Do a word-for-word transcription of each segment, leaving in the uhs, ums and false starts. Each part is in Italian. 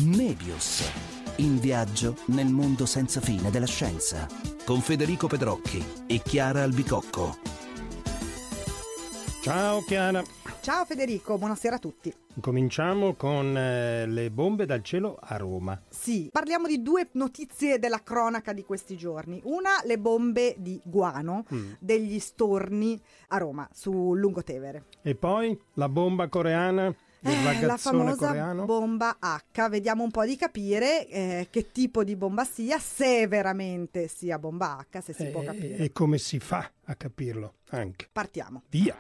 Mebius, in viaggio nel mondo senza fine della scienza, con Federico Pedrocchi e Chiara Albicocco. Ciao Chiara. Ciao Federico, buonasera a tutti. Cominciamo con eh, le bombe dal cielo a Roma. Sì, parliamo di due notizie della cronaca di questi giorni. Una, le bombe di guano, mm. degli storni a Roma, sul Lungotevere. E poi la bomba coreana? Eh, la famosa coreano. bomba H. Vediamo un po' di capire eh, che tipo di bomba sia, se veramente sia bomba H, se si e, può capire. E come si fa a capirlo anche? Partiamo. Via!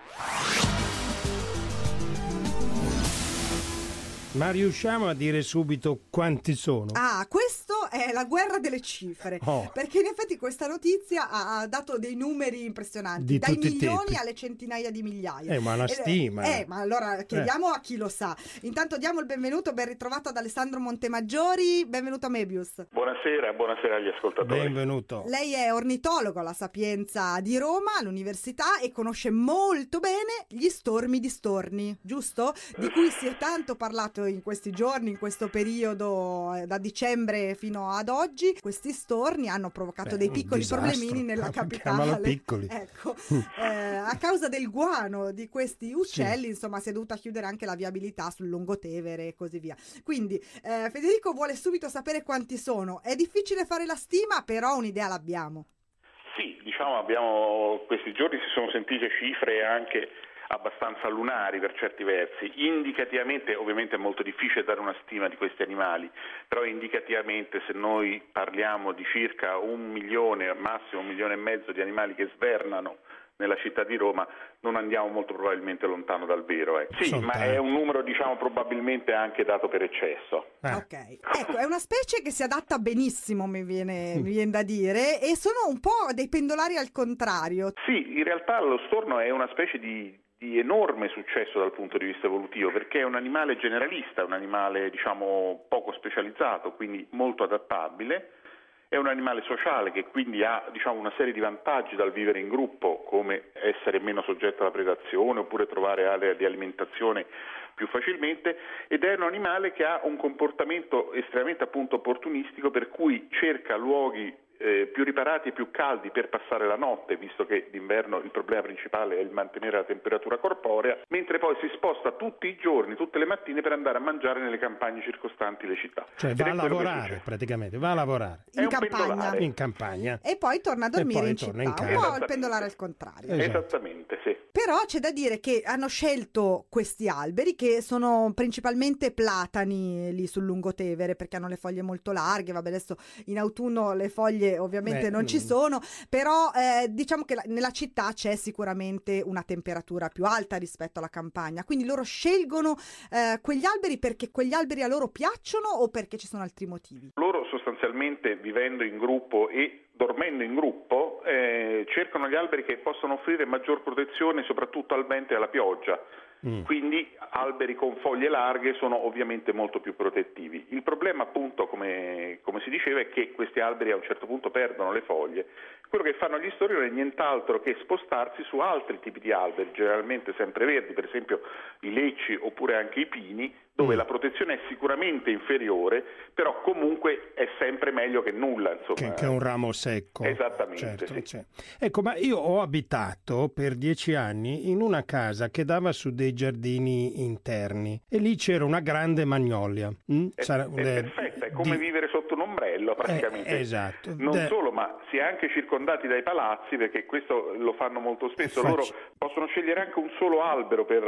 Ma riusciamo a dire subito quanti sono? Ah, questo è la guerra delle cifre, oh. perché in effetti questa notizia ha dato dei numeri impressionanti, di dai tutti milioni i alle centinaia di migliaia. Eh, ma una stima. Eh, ma allora chiediamo eh. a chi lo sa. Intanto diamo il benvenuto, ben ritrovato ad Alessandro Montemaggiori, benvenuto a Mebius. Buonasera, buonasera agli ascoltatori. Benvenuto. Lei è ornitologo alla Sapienza di Roma, all'università, e conosce molto bene gli stormi di storni, giusto? Di cui si è tanto parlato in questi giorni, in questo periodo da dicembre fino ad oggi. Questi storni hanno provocato Beh, dei piccoli disastro. problemini nella capitale. Piccoli. Ecco, eh, a causa del guano di questi uccelli, sì. insomma, si è dovuta chiudere anche la viabilità sul Lungotevere e così via. Quindi eh, Federico vuole subito sapere quanti sono. È difficile fare la stima, però un'idea l'abbiamo. Sì, diciamo abbiamo questi giorni si sono sentite cifre anche abbastanza lunari per certi versi. Indicativamente, ovviamente è molto difficile dare una stima di questi animali, però indicativamente se noi parliamo di circa un milione, massimo un milione e mezzo di animali che svernano nella città di Roma, non andiamo molto probabilmente lontano dal vero. Eh. Sì, Sono ma tanti. È un numero diciamo probabilmente anche dato per eccesso. Eh. Ok, ecco, è una specie che si adatta benissimo, mi viene, mi viene da dire, e sono un po' dei pendolari al contrario. Sì, in realtà lo storno è una specie di di enorme successo dal punto di vista evolutivo, perché è un animale generalista, un animale diciamo poco specializzato, quindi molto adattabile, è un animale sociale che quindi ha diciamo una serie di vantaggi dal vivere in gruppo, come essere meno soggetto alla predazione oppure trovare aree di alimentazione più facilmente, ed è un animale che ha un comportamento estremamente appunto opportunistico, per cui cerca luoghi Eh, più riparati e più caldi per passare la notte, visto che d'inverno il problema principale è il mantenere la temperatura corporea, mentre poi si sposta tutti i giorni, tutte le mattine, per andare a mangiare nelle campagne circostanti le città. Cioè va a lavorare praticamente, va a lavorare. In campagna. In campagna. E poi torna a dormire in città, in un po' il pendolare al contrario. Esatto. Esattamente, sì. Però c'è da dire che hanno scelto questi alberi, che sono principalmente platani lì sul Lungotevere, perché hanno le foglie molto larghe. Vabbè, adesso in autunno le foglie ovviamente Beh, non ci sono, però eh, diciamo che la, nella città c'è sicuramente una temperatura più alta rispetto alla campagna, quindi loro scelgono eh, quegli alberi perché quegli alberi a loro piacciono o perché ci sono altri motivi? Loro sostanzialmente, vivendo in gruppo e dormendo in gruppo, eh, cercano gli alberi che possono offrire maggior protezione soprattutto al vento e alla pioggia. Mm. Quindi alberi con foglie larghe sono ovviamente molto più protettivi. Il problema appunto, come, come si diceva, è che questi alberi a un certo punto perdono le foglie. Quello che fanno gli storni non è nient'altro che spostarsi su altri tipi di alberi, generalmente sempreverdi, per esempio i lecci oppure anche i pini, dove mm. la protezione è sicuramente inferiore, però comunque è sempre meglio che nulla, insomma. Che, che un ramo secco. Esattamente, certo, sì. Ecco, ma io ho abitato per dieci anni in una casa che dava su dei giardini interni e lì c'era una grande magnolia. Mm? È, Sarà, è eh, perfetta, è come di... vivere sotto un ombrello praticamente. Eh, esatto. Non De... solo, ma si è anche circondati dai palazzi, perché questo lo fanno molto spesso. Loro possono scegliere anche un solo albero per,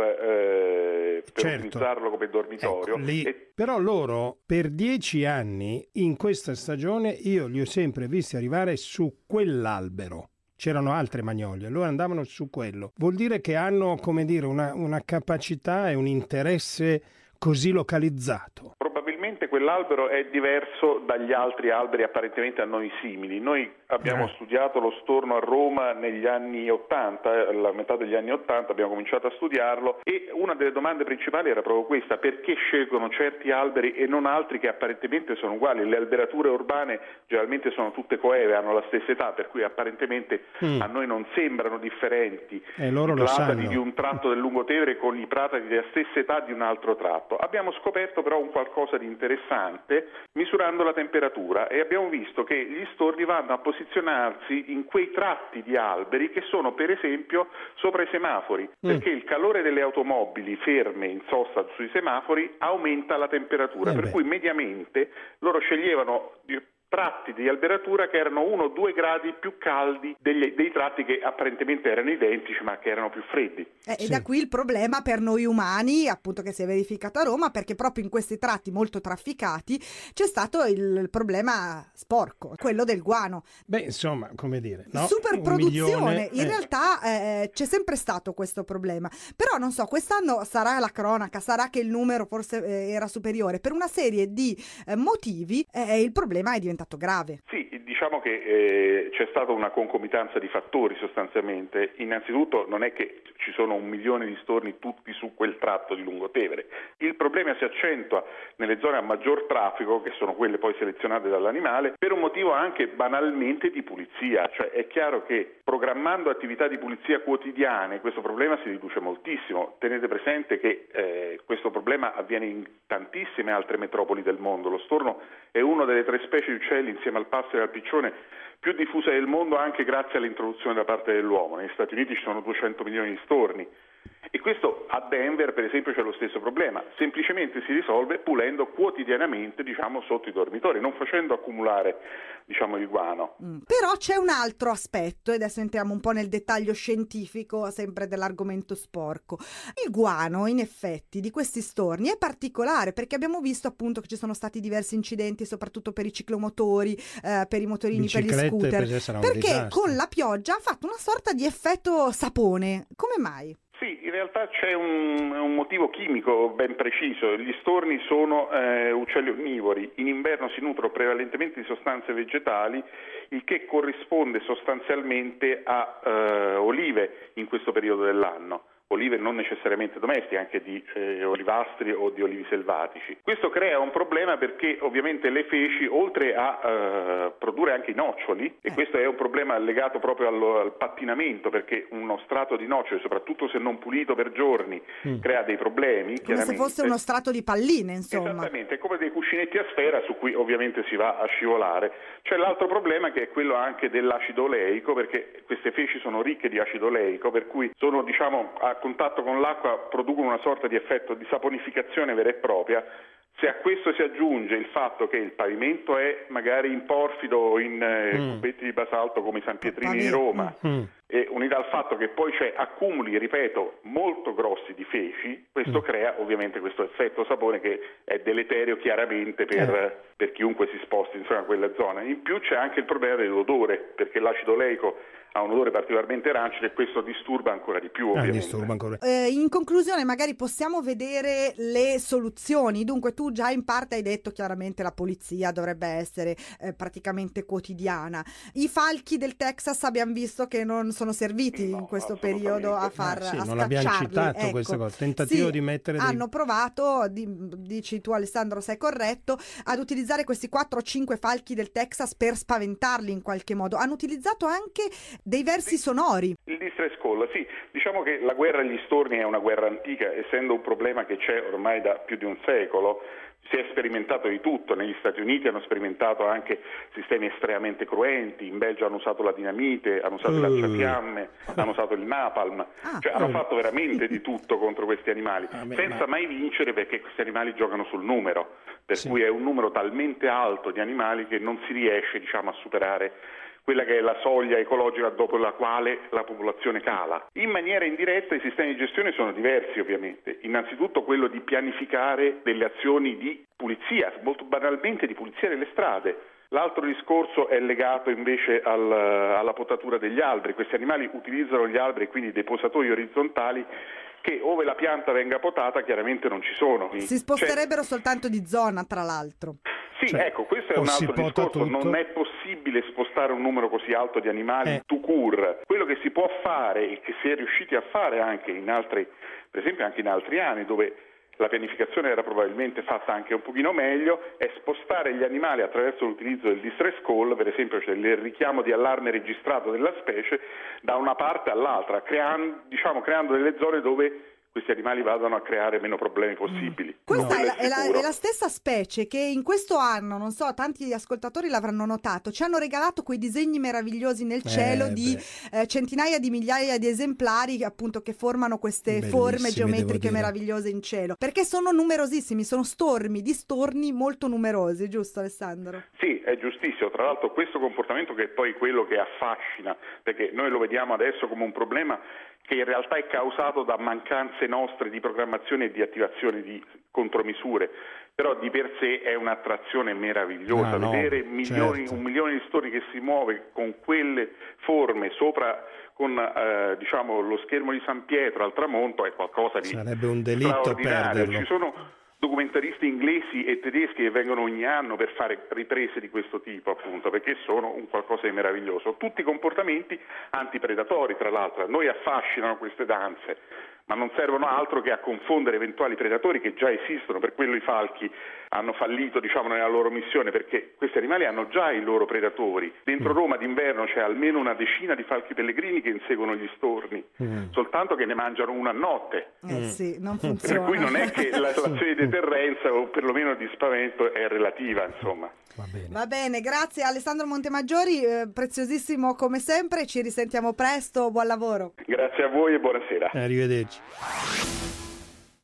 eh, per certo. utilizzarlo come dormitorio. Ecco, lì... e... Però loro per dieci anni in questa stagione io li ho sempre visti arrivare su quell'albero. C'erano altre magnolie, loro andavano su quello. Vuol dire che hanno, come dire, una, una capacità e un interesse così localizzato. Probabilmente quell'albero è diverso dagli altri alberi apparentemente a noi simili. Noi abbiamo eh. studiato lo storno a Roma negli anni ottanta, alla metà degli anni ottanta abbiamo cominciato a studiarlo, e una delle domande principali era proprio questa: perché scelgono certi alberi e non altri che apparentemente sono uguali? Le alberature urbane generalmente sono tutte coeve, hanno la stessa età, per cui apparentemente mm. a noi non sembrano differenti e loro i lo platani sanno. di un tratto del Lungotevere con i platani della stessa età di un altro tratto. Abbiamo scoperto però un qualcosa di interessante interessante misurando la temperatura, e abbiamo visto che gli storni vanno a posizionarsi in quei tratti di alberi che sono per esempio sopra i semafori, mm. perché il calore delle automobili ferme in sosta sui semafori aumenta la temperatura, eh per beh. cui mediamente loro sceglievano tratti di alberatura che erano uno o due gradi più caldi degli, dei tratti che apparentemente erano identici ma che erano più freddi. Eh, sì. E da qui il problema per noi umani, appunto, che si è verificato a Roma, perché proprio in questi tratti molto trafficati c'è stato il problema sporco, quello del guano. Beh, insomma, come dire, no? Superproduzione. In eh. realtà eh, c'è sempre stato questo problema, però non so, quest'anno sarà la cronaca, sarà che il numero forse eh, era superiore, per una serie di eh, motivi eh, il problema è diventato grave. Sì, diciamo che eh, c'è stata una concomitanza di fattori sostanzialmente. Innanzitutto non è che ci sono un milione di storni tutti su quel tratto di Lungotevere. Il problema si accentua nelle zone a maggior traffico, che sono quelle poi selezionate dall'animale, per un motivo anche banalmente di pulizia. Cioè è chiaro che programmando attività di pulizia quotidiane questo problema si riduce moltissimo. Tenete presente che eh, questo problema avviene in tantissime altre metropoli del mondo. Lo storno è una delle tre specie di uccelli, insieme al passero e al piccione, più diffuse del mondo, anche grazie all'introduzione da parte dell'uomo. Negli Stati Uniti ci sono duecento milioni di storni. E questo a Denver, per esempio, c'è lo stesso problema. Semplicemente si risolve pulendo quotidianamente, diciamo, sotto i dormitori, non facendo accumulare, diciamo, il guano. Mm. Però c'è un altro aspetto, e adesso entriamo un po' nel dettaglio scientifico, sempre dell'argomento sporco. Il guano, in effetti, di questi storni è particolare, perché abbiamo visto appunto che ci sono stati diversi incidenti, soprattutto per i ciclomotori, eh, per i motorini, per gli scooter, per perché con la pioggia ha fatto una sorta di effetto sapone. Come mai? Sì, in realtà c'è un, un motivo chimico ben preciso. Gli storni sono eh, uccelli onnivori, in inverno si nutrono prevalentemente di sostanze vegetali, il che corrisponde sostanzialmente a eh, olive in questo periodo dell'anno. Olive non necessariamente domestiche, anche di eh, olivastri o di olivi selvatici. Questo crea un problema perché ovviamente le feci, oltre a eh, produrre anche i noccioli, e questo è un problema legato proprio allo, al pattinamento, perché uno strato di noccioli, soprattutto se non pulito per giorni, mm. crea dei problemi. Come se fosse uno strato di palline, insomma. Esattamente, è come dei cuscinetti a sfera su cui ovviamente si va a scivolare. C'è l'altro problema che è quello anche dell'acido oleico, perché queste feci sono ricche di acido oleico, per cui sono, diciamo, a contatto con l'acqua, producono una sorta di effetto di saponificazione vera e propria. Se a questo si aggiunge il fatto che il pavimento è magari in porfido o in eh, mm. cubetti di basalto come i San Pietrini di Roma, mm. e unito al fatto che poi c'è accumuli, ripeto, molto grossi di feci, questo mm. crea ovviamente questo effetto sapone che è deleterio chiaramente per, eh. per chiunque si sposti insomma a quella zona. In più c'è anche il problema dell'odore, perché l'acido oleico ha un odore particolarmente rancido e questo disturba ancora di più, ovviamente. Ah, disturba ancora. Eh, in conclusione, magari possiamo vedere le soluzioni. Dunque, tu già in parte hai detto chiaramente la pulizia dovrebbe essere eh, praticamente quotidiana. I falchi del Texas abbiamo visto che non sono serviti no, in questo periodo a far eh, sì, a non abbiamo citato ecco. questa cosa. Tentativo sì, di mettere dei... hanno provato, di, dici tu Alessandro, sei corretto, ad utilizzare questi quattro o cinque falchi del Texas per spaventarli in qualche modo. Hanno utilizzato anche dei versi sonori. Il distress call, sì, diciamo che la guerra agli storni è una guerra antica, essendo un problema che c'è ormai da più di un secolo. Si è sperimentato di tutto, negli Stati Uniti hanno sperimentato anche sistemi estremamente cruenti, in Belgio hanno usato la dinamite, hanno usato uh. i lanciafiamme, hanno usato il napalm, ah, cioè uh. hanno fatto veramente di tutto contro questi animali, ah, beh, senza ma... mai vincere, perché questi animali giocano sul numero, per sì. cui è un numero talmente alto di animali che non si riesce, diciamo, a superare quella che è la soglia ecologica dopo la quale la popolazione cala. In maniera indiretta i sistemi di gestione sono diversi, ovviamente. Innanzitutto quello di pianificare delle azioni di pulizia, molto banalmente di pulizia delle strade. L'altro discorso è legato invece al, alla potatura degli alberi. Questi animali utilizzano gli alberi, quindi dei posatoi orizzontali, che ove la pianta venga potata chiaramente non ci sono. Si sposterebbero cioè... soltanto di zona, tra l'altro. Sì, cioè, ecco, questo è un altro discorso, tutto. Non è possibile spostare un numero così alto di animali eh. tout court. Quello che si può fare e che si è riusciti a fare anche in altri, per esempio anche in altri anni, dove la pianificazione era probabilmente fatta anche un pochino meglio, è spostare gli animali attraverso l'utilizzo del distress call, per esempio cioè il richiamo di allarme registrato della specie, da una parte all'altra, creando, diciamo, creando delle zone dove questi animali vadano a creare meno problemi possibili. Questa No. è, la, è, la, sicuro. è la stessa specie che in questo anno, non so, tanti ascoltatori l'avranno notato, ci hanno regalato quei disegni meravigliosi nel cielo Eh, di eh, centinaia di migliaia di esemplari appunto che formano queste Bellissimi, forme devo geometriche dire. meravigliose in cielo, perché sono numerosissimi, sono stormi di storni molto numerosi, giusto Alessandro? Sì, è giustissimo. Tra l'altro questo comportamento che è poi quello che affascina, perché noi lo vediamo adesso come un problema che in realtà è causato da mancanze nostre di programmazione e di attivazione di contromisure, però di per sé è un'attrazione meravigliosa. Ah, no, vedere milioni, certo. un milione di storni che si muove con quelle forme sopra con eh, diciamo lo schermo di San Pietro al tramonto è qualcosa di Sarebbe un delitto straordinario. perderlo. Ci sono documentaristi inglesi e tedeschi che vengono ogni anno per fare riprese di questo tipo, appunto, perché sono un qualcosa di meraviglioso. Tutti comportamenti antipredatori, tra l'altro. A noi affascinano queste danze, ma non servono altro che a confondere eventuali predatori che già esistono. Per quello i falchi hanno fallito, diciamo, nella loro missione, perché questi animali hanno già i loro predatori. Dentro Roma d'inverno c'è almeno una decina di falchi pellegrini che inseguono gli storni, mm. soltanto che ne mangiano una a notte. Eh mm. sì, non Per funziona. cui non è che la l'azione di deterrenza o perlomeno di spavento è relativa, insomma. Va bene. Va bene, grazie Alessandro Montemaggiori, eh, preziosissimo come sempre, ci risentiamo presto, buon lavoro. Grazie a voi e buonasera. Arrivederci.